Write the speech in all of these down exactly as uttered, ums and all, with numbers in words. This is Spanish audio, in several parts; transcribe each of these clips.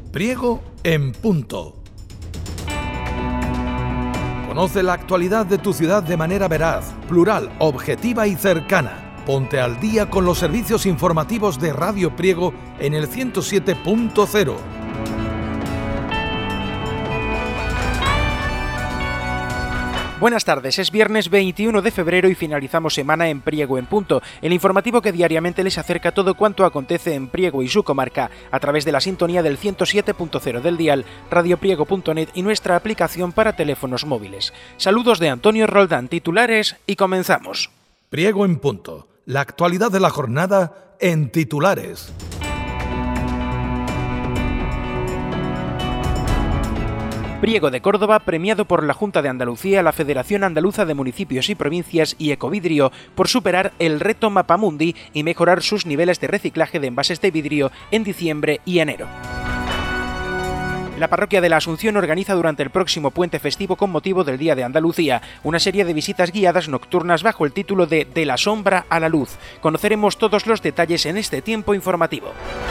Priego en punto. Conoce la actualidad de tu ciudad de manera veraz, plural, objetiva y cercana. Ponte al día con los servicios informativos de Radio Priego en el ciento siete punto cero. Buenas tardes, es viernes veintiuno de febrero y finalizamos semana en Priego en Punto, el informativo que diariamente les acerca todo cuanto acontece en Priego y su comarca a través de la sintonía del ciento siete punto cero del dial, radiopriego punto net y nuestra aplicación para teléfonos móviles. Saludos de Antonio Roldán, titulares, y comenzamos. Priego en Punto, la actualidad de la jornada en titulares. Priego de Córdoba, premiado por la Junta de Andalucía, la Federación Andaluza de Municipios y Provincias y Ecovidrio por superar el reto Mapamundi y mejorar sus niveles de reciclaje de envases de vidrio en diciembre y enero. La parroquia de la Asunción organiza durante el próximo puente festivo con motivo del Día de Andalucía una serie de visitas guiadas nocturnas bajo el título de De la sombra a la luz. Conoceremos todos los detalles en este tiempo informativo.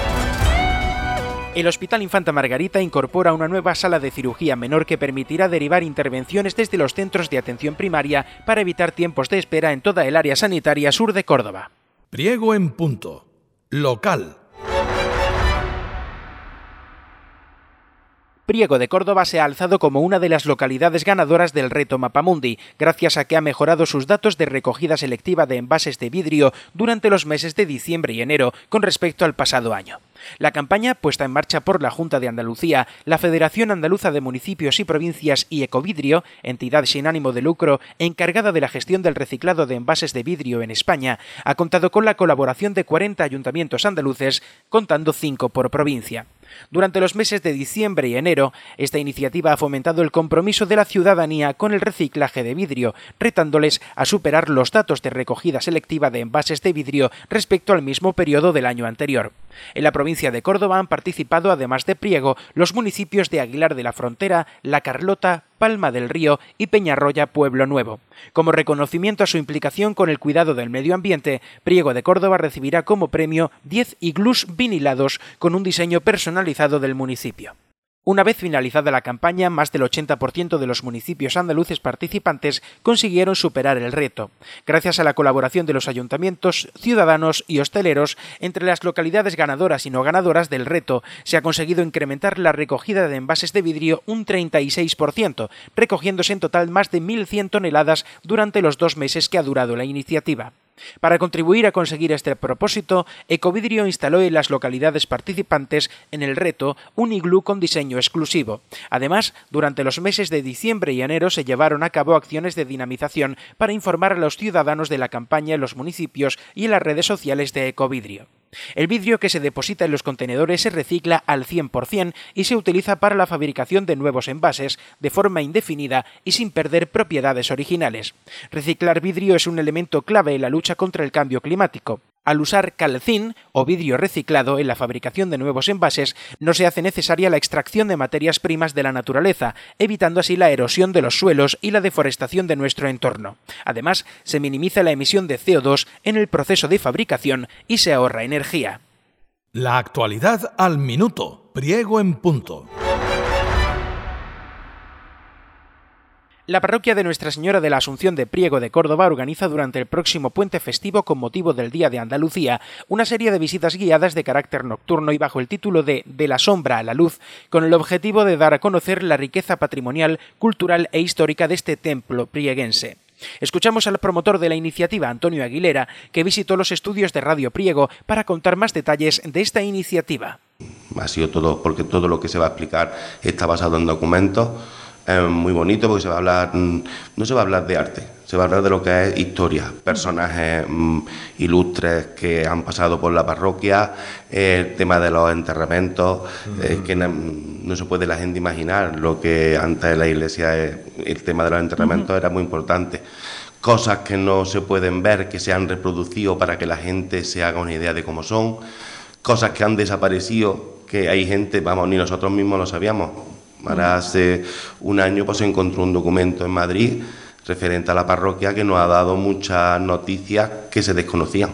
El Hospital Infanta Margarita incorpora una nueva sala de cirugía menor que permitirá derivar intervenciones desde los centros de atención primaria para evitar tiempos de espera en toda el área sanitaria sur de Córdoba. Priego en Punto. Local. Priego de Córdoba se ha alzado como una de las localidades ganadoras del reto Mapamundi, gracias a que ha mejorado sus datos de recogida selectiva de envases de vidrio durante los meses de diciembre y enero con respecto al pasado año. La campaña, puesta en marcha por la Junta de Andalucía, la Federación Andaluza de Municipios y Provincias y Ecovidrio, entidad sin ánimo de lucro encargada de la gestión del reciclado de envases de vidrio en España, ha contado con la colaboración de cuarenta ayuntamientos andaluces, contando cinco por provincia. Durante los meses de diciembre y enero, esta iniciativa ha fomentado el compromiso de la ciudadanía con el reciclaje de vidrio, retándoles a superar los datos de recogida selectiva de envases de vidrio respecto al mismo periodo del año anterior. En la provincia de Córdoba han participado, además de Priego, los municipios de Aguilar de la Frontera, La Carlota, Palma del Río y Peñarroya Pueblo Nuevo. Como reconocimiento a su implicación con el cuidado del medio ambiente, Priego de Córdoba recibirá como premio diez iglús vinilados con un diseño personalizado del municipio. Una vez finalizada la campaña, más del ochenta por ciento de los municipios andaluces participantes consiguieron superar el reto. Gracias a la colaboración de los ayuntamientos, ciudadanos y hosteleros, entre las localidades ganadoras y no ganadoras del reto, se ha conseguido incrementar la recogida de envases de vidrio un treinta y seis por ciento, recogiéndose en total más de mil cien toneladas durante los dos meses que ha durado la iniciativa. Para contribuir a conseguir este propósito, Ecovidrio instaló en las localidades participantes en el reto un iglú con diseño exclusivo. Además, durante los meses de diciembre y enero se llevaron a cabo acciones de dinamización para informar a los ciudadanos de la campaña en los municipios y en las redes sociales de Ecovidrio. El vidrio que se deposita en los contenedores se recicla al cien por ciento y se utiliza para la fabricación de nuevos envases de forma indefinida y sin perder propiedades originales. Reciclar vidrio es un elemento clave en la lucha contra el cambio climático. Al usar calcín o vidrio reciclado en la fabricación de nuevos envases, no se hace necesaria la extracción de materias primas de la naturaleza, evitando así la erosión de los suelos y la deforestación de nuestro entorno. Además, se minimiza la emisión de C O dos en el proceso de fabricación y se ahorra energía. La actualidad al minuto. Priego en Punto. La parroquia de Nuestra Señora de la Asunción de Priego de Córdoba organiza durante el próximo puente festivo con motivo del Día de Andalucía una serie de visitas guiadas de carácter nocturno y bajo el título de De la sombra a la luz, con el objetivo de dar a conocer la riqueza patrimonial, cultural e histórica de este templo prieguense. Escuchamos al promotor de la iniciativa, Antonio Aguilera, que visitó los estudios de Radio Priego para contar más detalles de esta iniciativa. Ha sido todo, porque todo lo que se va a explicar está basado en documentos. Es muy bonito porque se va a hablar, no se va a hablar de arte, se va a hablar de lo que es historia, personajes mmm, ilustres que han pasado por la parroquia, el tema de los enterramientos, uh-huh. eh, que no, no se puede la gente imaginar lo que antes en la iglesia el tema de los enterramientos uh-huh. era muy importante. Cosas que no se pueden ver, que se han reproducido para que la gente se haga una idea de cómo son, cosas que han desaparecido, que hay gente, vamos, ni nosotros mismos lo sabíamos. Ahora hace un año pues se encontró un documento en Madrid referente a la parroquia que nos ha dado muchas noticias que se desconocían.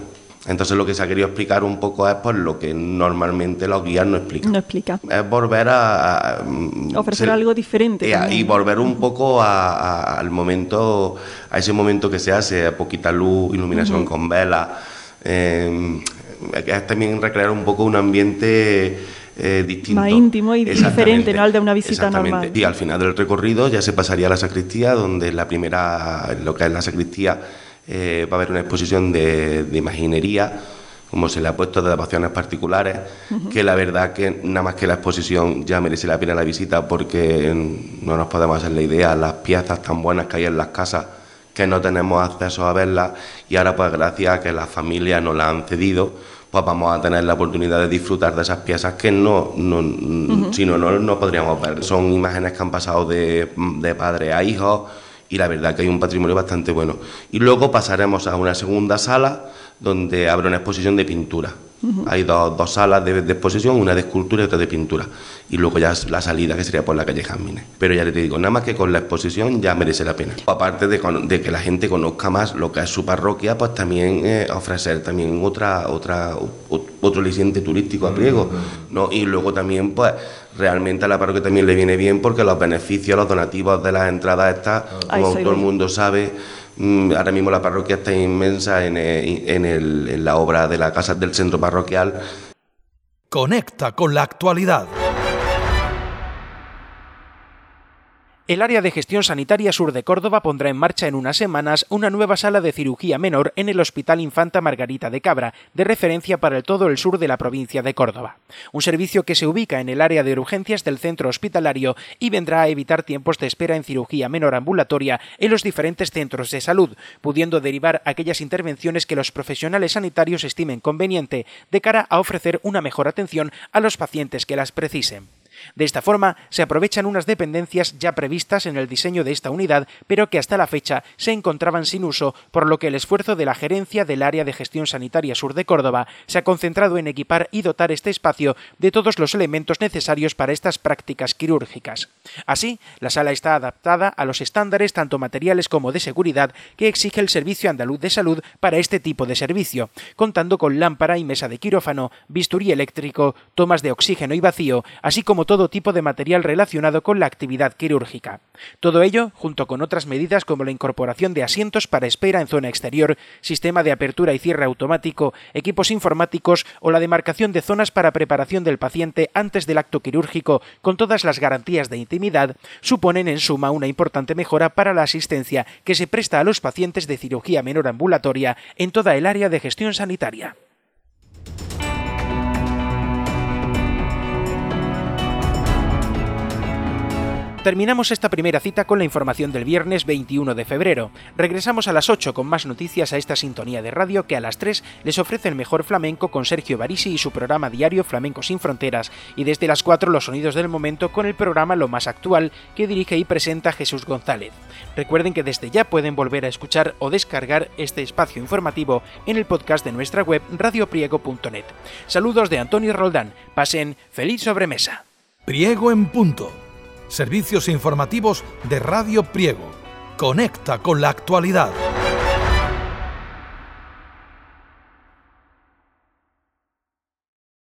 Entonces lo que se ha querido explicar un poco es pues, lo que normalmente los guías no explican. No explica. Es volver a... a ofrecer ser, algo diferente. Y, a, y volver un poco a, a, al momento, a ese momento que se hace, a poquita luz, iluminación uh-huh. con velas. Eh, es también recrear un poco un ambiente eh, distinto. Más íntimo y diferente, no al de una visita normal. Y al final del recorrido ya se pasaría a la sacristía, donde la primera, lo que es la sacristía, Eh, va a haber una exposición de, de imaginería, como se le ha puesto, de adaptaciones particulares, uh-huh. que la verdad que nada más que la exposición ya merece la pena la visita, porque no nos podemos hacer la idea, las piezas tan buenas que hay en las casas, que no tenemos acceso a verlas, y ahora pues gracias a que las familias nos las han cedido, pues vamos a tener la oportunidad de disfrutar de esas piezas que no, no uh-huh. si no, no, no podríamos ver. Son imágenes que han pasado de, de padre a hijo, y la verdad que hay un patrimonio bastante bueno. Y luego pasaremos a una segunda sala donde habrá una exposición de pintura. Uh-huh. Hay dos, dos salas de, de exposición, una de escultura y otra de pintura. Y luego ya la salida, que sería por la calle Jazmines. Pero ya te digo, nada más que con la exposición ya merece la pena. Aparte de, de que la gente conozca más lo que es su parroquia, pues también eh, ofrecer también otra, otra, otro aliciente turístico a Priego, uh-huh. ¿no? Y luego también, pues, realmente a la parroquia también le viene bien porque los beneficios, los donativos de las entradas estas, Ay, como todo el mundo sabe, mmm, ahora mismo la parroquia está inmensa en, el, en, el, en la obra de la casa del centro parroquial. Conecta con la actualidad. El Área de Gestión Sanitaria Sur de Córdoba pondrá en marcha en unas semanas una nueva sala de cirugía menor en el Hospital Infanta Margarita de Cabra, de referencia para el todo el sur de la provincia de Córdoba. Un servicio que se ubica en el área de urgencias del centro hospitalario y vendrá a evitar tiempos de espera en cirugía menor ambulatoria en los diferentes centros de salud, pudiendo derivar aquellas intervenciones que los profesionales sanitarios estimen conveniente de cara a ofrecer una mejor atención a los pacientes que las precisen. De esta forma, se aprovechan unas dependencias ya previstas en el diseño de esta unidad, pero que hasta la fecha se encontraban sin uso, por lo que el esfuerzo de la gerencia del Área de Gestión Sanitaria Sur de Córdoba se ha concentrado en equipar y dotar este espacio de todos los elementos necesarios para estas prácticas quirúrgicas. Así, la sala está adaptada a los estándares tanto materiales como de seguridad que exige el Servicio Andaluz de Salud para este tipo de servicio, contando con lámpara y mesa de quirófano, bisturí eléctrico, tomas de oxígeno y vacío, así como todo tipo de material relacionado con la actividad quirúrgica. Todo ello, junto con otras medidas como la incorporación de asientos para espera en zona exterior, sistema de apertura y cierre automático, equipos informáticos o la demarcación de zonas para preparación del paciente antes del acto quirúrgico con todas las garantías de intimidad, suponen en suma una importante mejora para la asistencia que se presta a los pacientes de cirugía menor ambulatoria en toda el área de gestión sanitaria. Terminamos esta primera cita con la información del viernes veintiuno de febrero. Regresamos a las ocho con más noticias a esta sintonía de radio que a las tres les ofrece el mejor flamenco con Sergio Barisi y su programa diario Flamenco sin Fronteras, y desde las cuatro los sonidos del momento con el programa Lo Más Actual que dirige y presenta Jesús González. Recuerden que desde ya pueden volver a escuchar o descargar este espacio informativo en el podcast de nuestra web radio priego punto net. Saludos de Antonio Roldán. Pasen feliz sobremesa. Priego en punto. Servicios informativos de Radio Priego. Conecta con la actualidad.